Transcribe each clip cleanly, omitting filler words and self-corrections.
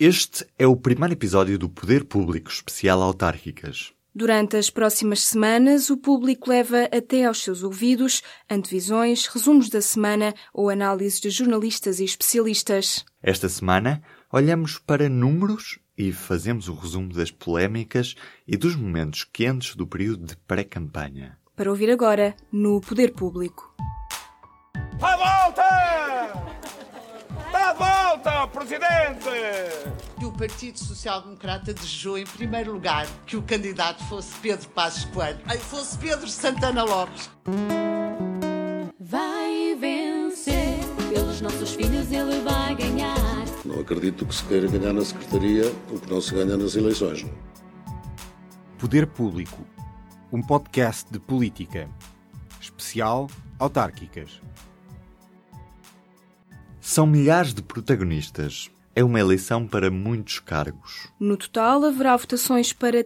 Este é o primeiro episódio do Poder Público Especial Autárquicas. Durante as próximas semanas, o público leva até aos seus ouvidos antevisões, resumos da semana ou análises de jornalistas e especialistas. Esta semana, olhamos para números e fazemos o resumo das polémicas e dos momentos quentes do período de pré-campanha. Para ouvir agora, no Poder Público. À volta! Está de volta, Presidente! O Partido Social Democrata desejou, em primeiro lugar, que o candidato fosse Pedro Passos Coelho, fosse Pedro Santana Lopes. Vai vencer, pelos nossos filhos ele vai ganhar. Não acredito que se queira ganhar na Secretaria o que não se ganha nas eleições. Poder Público, um podcast de política, especial autárquicas. São milhares de protagonistas. É uma eleição para muitos cargos. No total, haverá votações para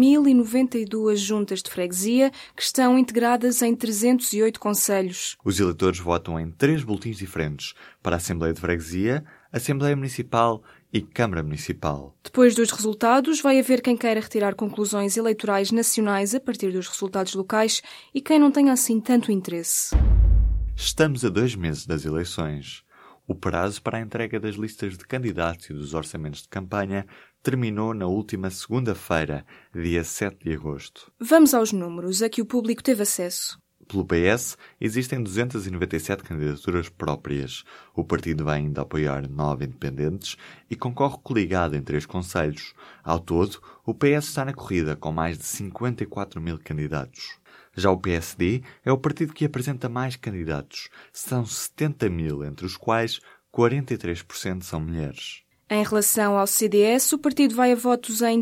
3.092 juntas de freguesia, que estão integradas em 308 concelhos. Os eleitores votam em 3 boletins diferentes para a Assembleia de Freguesia, Assembleia Municipal e Câmara Municipal. Depois dos resultados, vai haver quem queira retirar conclusões eleitorais nacionais a partir dos resultados locais e quem não tenha assim tanto interesse. Estamos a 2 meses das eleições. O prazo para a entrega das listas de candidatos e dos orçamentos de campanha terminou na última segunda-feira, dia 7 de agosto. Vamos aos números a que o público teve acesso. Pelo PS, existem 297 candidaturas próprias. O partido vai ainda apoiar 9 independentes e concorre coligado em 3 concelhos. Ao todo, o PS está na corrida com mais de 54 mil candidatos. Já o PSD é o partido que apresenta mais candidatos. São 70 mil, entre os quais 43% são mulheres. Em relação ao CDS, o partido vai a votos em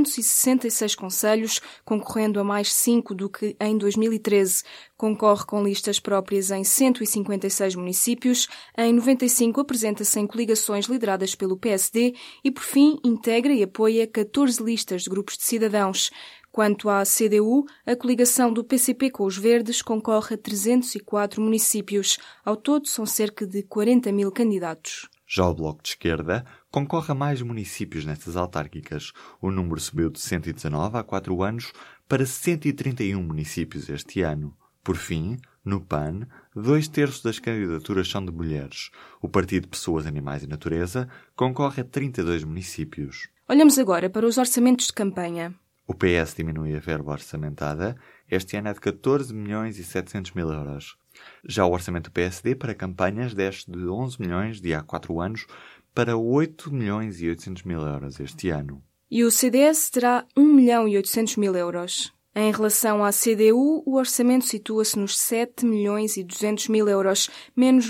266 concelhos, concorrendo a mais 5 do que em 2013. Concorre com listas próprias em 156 municípios, em 95 apresenta-se em coligações lideradas pelo PSD e, por fim, integra e apoia 14 listas de grupos de cidadãos. Quanto à CDU, a coligação do PCP com os Verdes concorre a 304 municípios. Ao todo, são cerca de 40 mil candidatos. Já o Bloco de Esquerda concorre a mais municípios nestas autárquicas. O número subiu de 119 há 4 anos para 131 municípios este ano. Por fim, no PAN, 2/3 das candidaturas são de mulheres. O Partido Pessoas, Animais e Natureza concorre a 32 municípios. Olhamos agora para os orçamentos de campanha. O PS diminui a verba orçamentada. Este ano é de 14.700.000 euros. Já o orçamento do PSD para campanhas desce de 11 milhões de há 4 anos para 8.800.000 euros este ano. E o CDS terá 1.800.000 euros. Em relação à CDU, o orçamento situa-se nos 7.200.000 euros, menos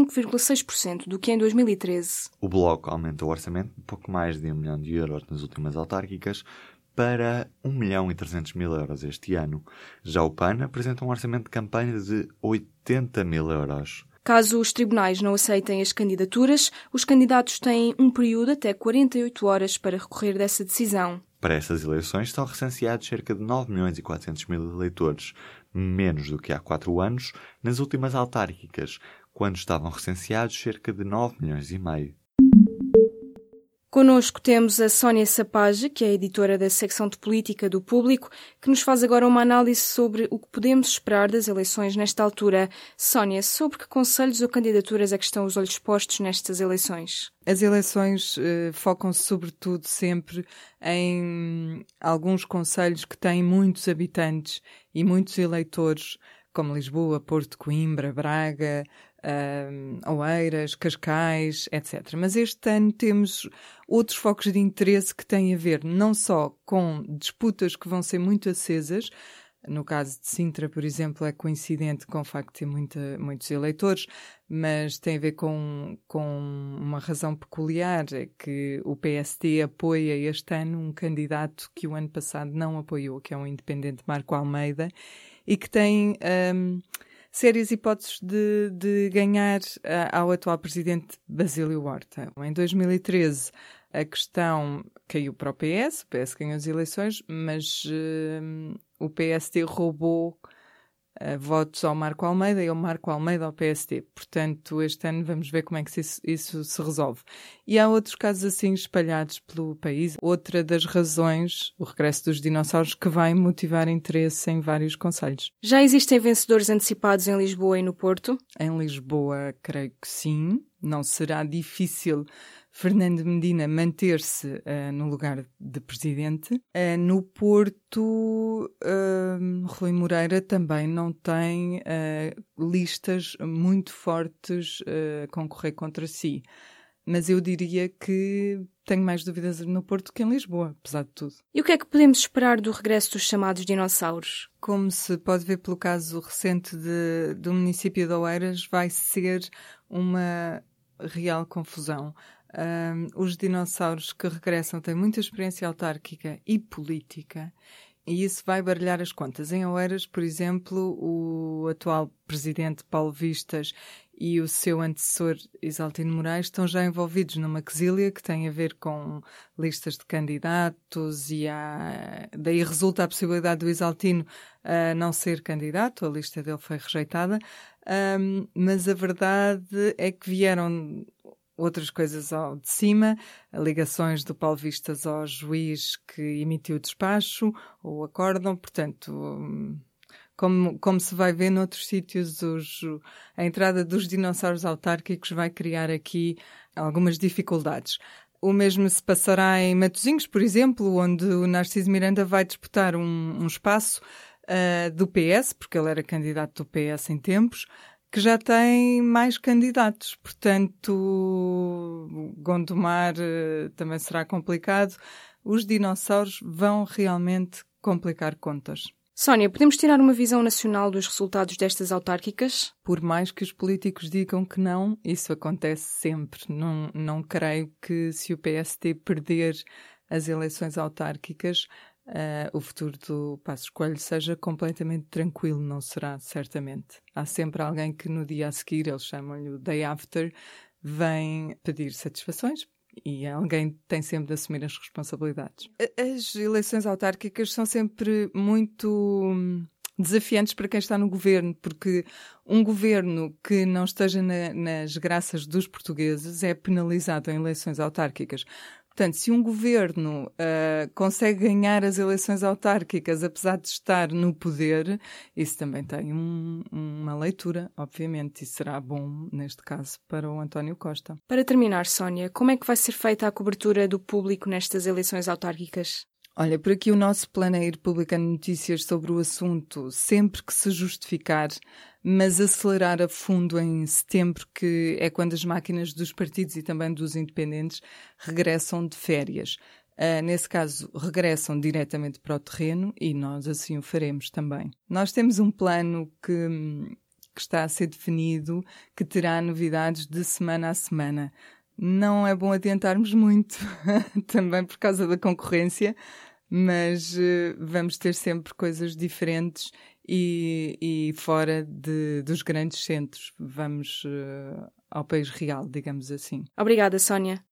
25,6% do que em 2013. O Bloco aumenta o orçamento de pouco mais de 1 milhão de euros nas últimas autárquicas, para 1.300.000 euros este ano. Já o PAN apresenta um orçamento de campanha de 80.000 euros. Caso os tribunais não aceitem as candidaturas, os candidatos têm um período até 48 horas para recorrer dessa decisão. Para estas eleições estão recenseados cerca de 9.400.000 eleitores, menos do que há 4 anos, nas últimas autárquicas, quando estavam recenseados cerca de 9,5 milhões. Connosco temos a Sónia Sapage, que é editora da secção de política do Público, que nos faz agora uma análise sobre o que podemos esperar das eleições nesta altura. Sónia, sobre que concelhos ou candidaturas é que estão os olhos postos nestas eleições? As eleições focam-se sobretudo sempre em alguns concelhos que têm muitos habitantes e muitos eleitores, como Lisboa, Porto, Coimbra, Braga, Oeiras, Cascais, etc. Mas este ano temos outros focos de interesse que têm a ver não só com disputas que vão ser muito acesas. No caso de Sintra, por exemplo, é coincidente com o facto de ter muitos eleitores, mas tem a ver com uma razão peculiar, é que o PSD apoia este ano um candidato que o ano passado não apoiou, que é o independente Marco Almeida, e que tem sérias hipóteses de ganhar ao atual presidente Basílio Horta. Em 2013, a questão caiu para o PS ganhou as eleições, mas o PSD roubou votos ao Marco Almeida e ao Marco Almeida ao PSD. Portanto, este ano vamos ver como é que isso se resolve. E há outros casos assim espalhados pelo país. Outra das razões, o regresso dos dinossauros, que vai motivar interesse em vários concelhos. Já existem vencedores antecipados em Lisboa e no Porto? Em Lisboa, creio que sim. Não será difícil Fernando Medina manter-se no lugar de presidente. No Porto, Rui Moreira também não tem listas muito fortes a concorrer contra si. Mas eu diria que tenho mais dúvidas no Porto que em Lisboa, apesar de tudo. E o que é que podemos esperar do regresso dos chamados dinossauros? Como se pode ver pelo caso recente do município de Oeiras, vai ser uma real confusão. Os dinossauros que regressam têm muita experiência autárquica e política e isso vai baralhar as contas. Em Oeiras, por exemplo, o atual presidente Paulo Vistas e o seu antecessor Isaltino Moraes estão já envolvidos numa quesília que tem a ver com listas de candidatos e daí resulta a possibilidade do Isaltino não ser candidato, a lista dele foi rejeitada, mas a verdade é que vieram outras coisas de cima, ligações do Paulo Vistas ao juiz que emitiu o despacho, o acórdão, portanto, como se vai ver noutros sítios, a entrada dos dinossauros autárquicos vai criar aqui algumas dificuldades. O mesmo se passará em Matosinhos, por exemplo, onde o Narciso Miranda vai disputar um espaço do PS, porque ele era candidato do PS em tempos, que já tem mais candidatos. Portanto, Gondomar também será complicado. Os dinossauros vão realmente complicar contas. Sónia, podemos tirar uma visão nacional dos resultados destas autárquicas? Por mais que os políticos digam que não, isso acontece sempre. Não creio que se o PSD perder as eleições autárquicas, o futuro do Passos Coelho seja completamente tranquilo, não será, certamente. Há sempre alguém que no dia a seguir, eles chamam-lhe o day after, vem pedir satisfações e alguém tem sempre de assumir as responsabilidades. As eleições autárquicas são sempre muito desafiantes para quem está no governo, porque um governo que não esteja nas graças dos portugueses é penalizado em eleições autárquicas. Portanto, se um governo consegue ganhar as eleições autárquicas, apesar de estar no poder, isso também tem uma leitura, obviamente, e será bom, neste caso, para o António Costa. Para terminar, Sónia, como é que vai ser feita a cobertura do público nestas eleições autárquicas? Olha, por aqui o nosso plano é ir publicando notícias sobre o assunto sempre que se justificar, mas acelerar a fundo em setembro, que é quando as máquinas dos partidos e também dos independentes regressam de férias. Nesse caso, regressam diretamente para o terreno e nós assim o faremos também. Nós temos um plano que está a ser definido, que terá novidades de semana a semana. Não é bom adiantarmos muito, também por causa da concorrência, mas vamos ter sempre coisas diferentes e fora dos grandes centros. Vamos ao país real, digamos assim. Obrigada, Sónia.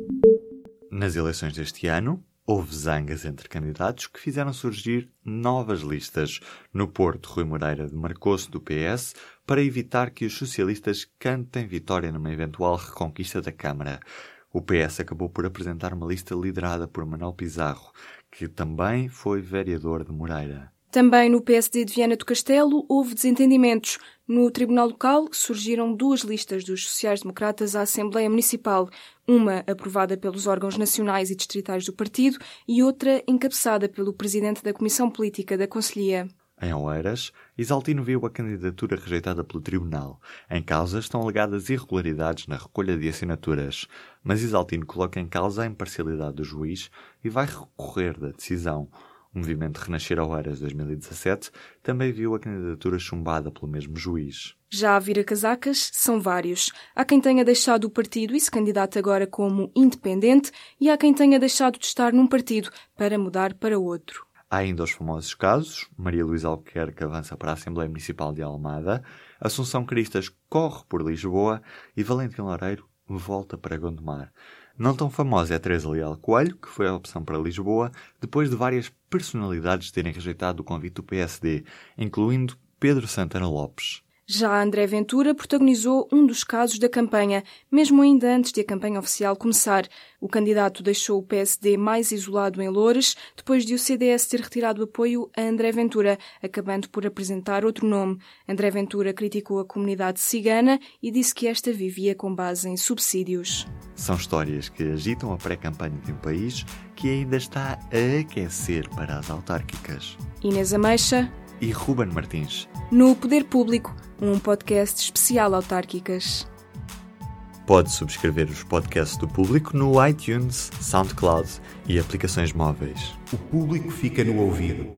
Nas eleições deste ano, houve zangas entre candidatos que fizeram surgir novas listas. No Porto, Rui Moreira demarcou-se do PS para evitar que os socialistas cantem vitória numa eventual reconquista da Câmara. O PS acabou por apresentar uma lista liderada por Manuel Pizarro, que também foi vereador de Moreira. Também no PSD de Viana do Castelo houve desentendimentos. No Tribunal Local surgiram duas listas dos sociais-democratas à Assembleia Municipal, uma aprovada pelos órgãos nacionais e distritais do partido e outra encabeçada pelo presidente da Comissão Política da Conselhia. Em Oeiras, Isaltino viu a candidatura rejeitada pelo Tribunal. Em causa estão alegadas irregularidades na recolha de assinaturas, mas Isaltino coloca em causa a imparcialidade do juiz e vai recorrer da decisão. O movimento Renascer Oeiras 2017 também viu a candidatura chumbada pelo mesmo juiz. Já a vira-casacas são vários. Há quem tenha deixado o partido e se candidata agora como independente e há quem tenha deixado de estar num partido para mudar para outro. Há ainda os famosos casos. Maria Luísa Albuquerque avança para a Assembleia Municipal de Almada, Assunção Cristas corre por Lisboa e Valentim Loureiro volta para Gondomar. Não tão famosa é Teresa Leal Coelho, que foi a opção para Lisboa, depois de várias personalidades terem rejeitado o convite do PSD, incluindo Pedro Santana Lopes. Já André Ventura protagonizou um dos casos da campanha, mesmo ainda antes de a campanha oficial começar. O candidato deixou o PSD mais isolado em Loures, depois de o CDS ter retirado apoio a André Ventura, acabando por apresentar outro nome. André Ventura criticou a comunidade cigana e disse que esta vivia com base em subsídios. São histórias que agitam a pré-campanha de um país que ainda está a aquecer para as autárquicas. Inês Ameixa e Ruben Martins. No Poder Público, um podcast especial autárquicas. Pode subscrever os podcasts do Público no iTunes, SoundCloud e aplicações móveis. O Público fica no ouvido.